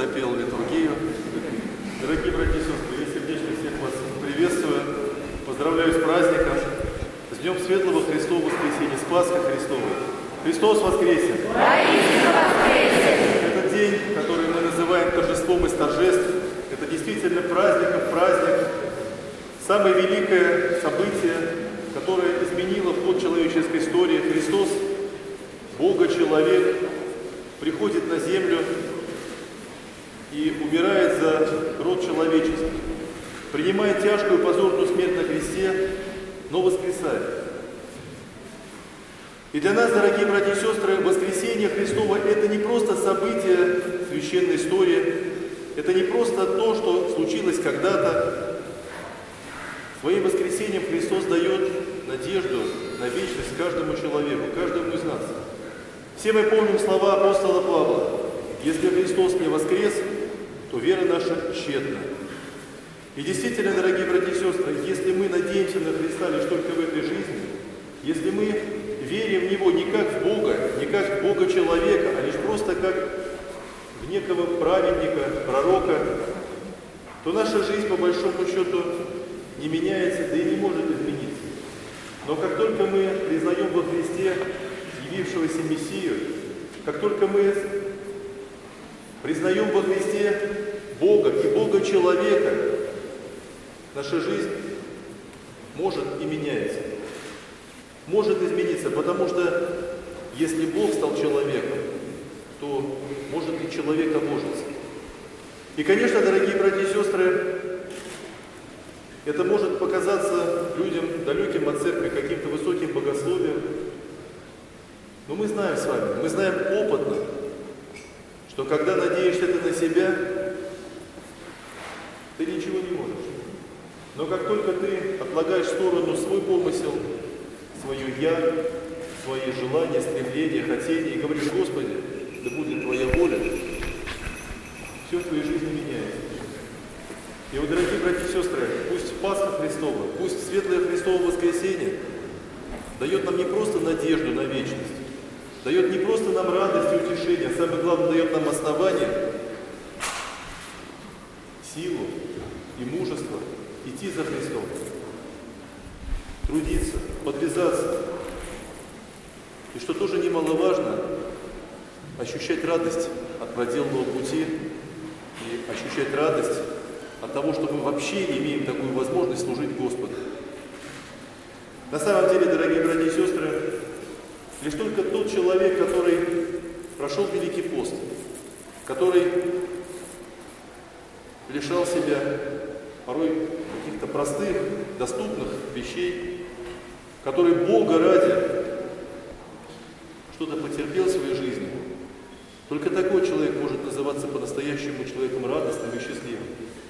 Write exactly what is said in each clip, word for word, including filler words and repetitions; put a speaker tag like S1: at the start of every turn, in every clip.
S1: допел литургию. Дорогие братья и сестры, я сердечно всех вас приветствую, поздравляю с праздником, с Днем Светлого Христова Воскресения, с Пасхой Христовой. Христос воскресе! Этот день, который мы называем торжеством из торжеств, это действительно праздников праздник, самое великое событие, которое изменило ход человеческой истории. Христос, Бога-человек, приходит на землю и умирает за род человеческий, принимает тяжкую позорную смерть на кресте, но воскресает. И для нас, дорогие братья и сестры, воскресение Христово – это не просто событие священной истории, это не просто то, что случилось когда-то. Своим воскресением Христос дает надежду на вечность каждому человеку, каждому из нас. Все мы помним слова апостола Павла: «Если Христос не воскрес, то вера наша тщетна». И действительно, дорогие братья и сестры, если мы надеемся на Христа лишь только в этой жизни, если мы верим в Него не как в Бога, не как в Бога-человека, а лишь просто как в некого праведника, пророка, то наша жизнь, по большому счету, не меняется, да и не может измениться. Но как только мы признаем во Христе явившегося Мессию, как только мы признаем во Христе Бога и Бога-человека, наша жизнь может и меняется. Может измениться, потому что если Бог стал человеком, то может и человек обожиться. И, конечно, дорогие братья и сестры, это может показаться людям, далеким от церкви, каким-то высоким богословием. Но мы знаем с вами, мы знаем опытно, что когда надеешься ты на себя, ты ничего не можешь. Но как только ты отлагаешь в сторону свой помысел, свое «я», свои желания, стремления, хотения, и говоришь: «Господи, да будет Твоя воля», все в твоей жизни меняется. И вот, дорогие братья и сестры, пусть Пасха Христова, пусть Светлое Христово Воскресение дает нам не просто надежду на вечность, дает не просто нам радость и утешение, а самое главное, дает нам основание, силу и мужество идти за Христом, трудиться, подвязаться. И что тоже немаловажно, ощущать радость от проделанного пути и ощущать радость от того, что мы вообще имеем такую возможность служить Господу. На самом деле, дорогие братья и сестры, лишь только тот человек, который прошел Великий пост, который лишал себя порой каких-то простых, доступных вещей, который Бога ради что-то потерпел в своей жизни, только такой человек может называться по-настоящему человеком радостным и счастливым.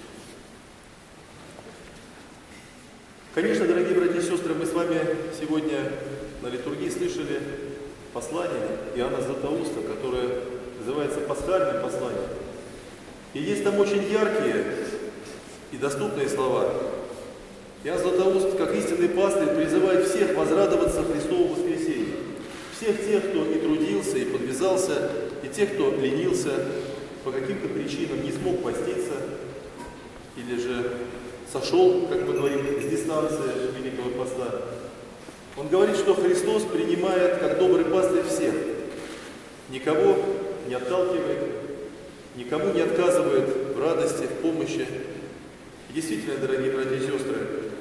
S1: Конечно, дорогие братья и сестры, мы с вами сегодня на литургии слышали послание Иоанна Златоуста, которое называется «Пасхальным посланием». И есть там очень яркие и доступные слова. Иоанн Златоуст, как истинный пастырь, призывает всех возрадоваться Христову воскресению. Всех тех, кто и трудился, и подвязался, и тех, кто ленился, по каким-то причинам не смог поститься, или же сошел, как мы говорим, с дистанции Великого Поста. Он говорит, что Христос принимает, как добрый пастырь, всех. Никого не отталкивает, никому не отказывает в радости, в помощи. И действительно, дорогие братья и сестры,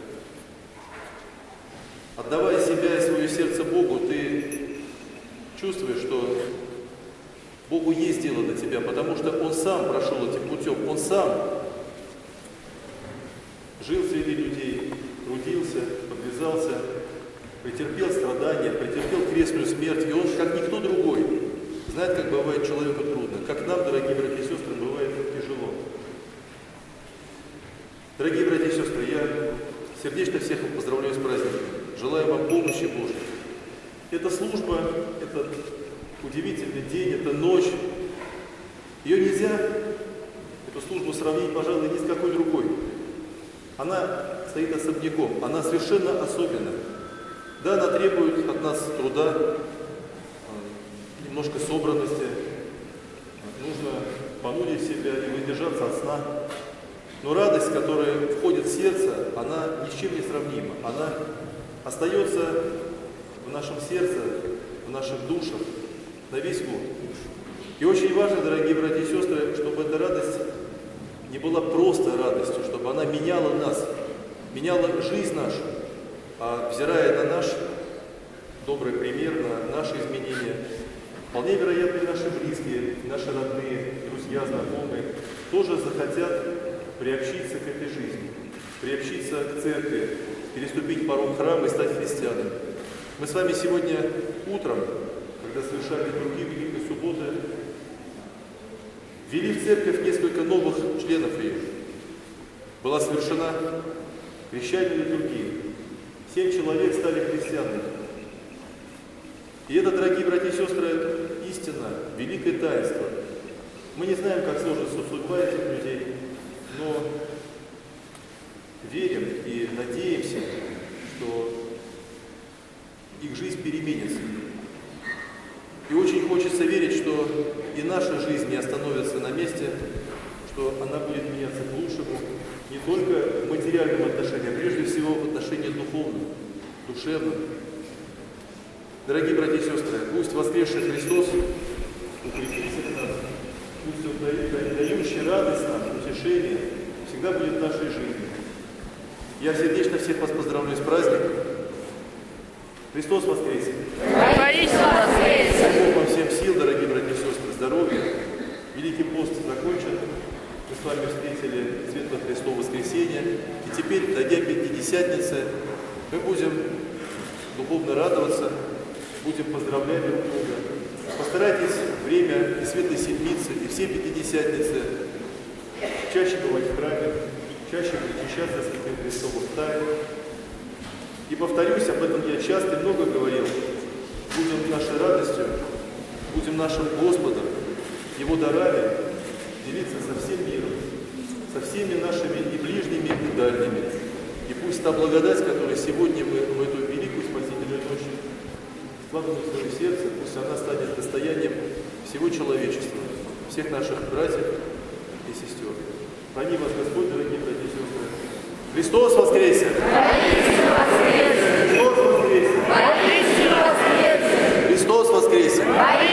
S1: отдавая себя и свое сердце Богу, ты чувствуешь, что Богу есть дело до тебя, потому что Он сам прошел этим путем, Он сам жил среди людей, трудился, подвязался, претерпел страдания, претерпел крестную смерть, и он, как никто другой, знает, как бывает человеку трудно, как нам, дорогие братья и сестры, бывает тяжело. Дорогие братья и сестры, я сердечно всех вас поздравляю с праздником, желаю вам помощи Божьей. Эта служба, этот удивительный день, эта ночь, ее нельзя, эту службу сравнить, пожалуй, ни с какой другой. Она стоит особняком, она совершенно особенная. Да, она требует от нас труда, немножко собранности. Нужно понудить себя и воздержаться от сна. Но радость, которая входит в сердце, она ни с чем не сравнима. Она остается в нашем сердце, в наших душах на весь год. И очень важно, дорогие братья и сестры, чтобы эта радость не была просто радостью, чтобы она меняла нас, меняла жизнь нашу, а взирая на наш добрый пример, на наши изменения, вполне вероятно, наши близкие, наши родные, друзья, знакомые тоже захотят приобщиться к этой жизни, приобщиться к церкви, переступить порог храма и стать христианами. Мы с вами сегодня утром, когда совершали другие Великой Субботы, ввели в церковь несколько новых членов ее. Была совершена крещальная литургия. Семь человек стали христианами. И это, дорогие братья и сестры, истина, великое таинство. Мы не знаем, как сложится судьба этих людей, но верим и надеемся, что их жизнь переменится. И очень хочется верить, что и наша жизнь не остановится на месте, что она будет меняться к лучшему, не только в материальном отношении, а прежде всего в отношении духовном, душевном. Дорогие братья и сестры, пусть воскресший Христос укрепит всех нас, пусть Он дающий радость нам, утешение, всегда будет в нашей жизни. Я сердечно всех вас поздравляю с праздником. Христос воскресе! Бог вам всем сил, дорогие братья и сестры, здоровья. Великий пост закончен. Мы с вами встретили Светлое Христово воскресенье. И теперь, дойдя Пятидесятницы, мы будем духовно радоваться, будем поздравлять друг друга. Постарайтесь время и Светлой Седмицы, и все Пятидесятницы чаще бывать в храме, чаще причащаться Святых Христовых тайн. И повторюсь, об этом я часто и много говорил. Будем нашей радостью, будем нашим Господом, Его дарами делиться со всем миром, со всеми нашими и ближними, и дальними. И пусть та благодать, которую сегодня мы в эту великую спасительную ночь вкладываем в свое сердце, пусть она станет достоянием всего человечества, всех наших братьев и сестер. Храни вас Господь, дорогие братья и сестры. Христос воскресе! Христос воскресе! Христос воскресе!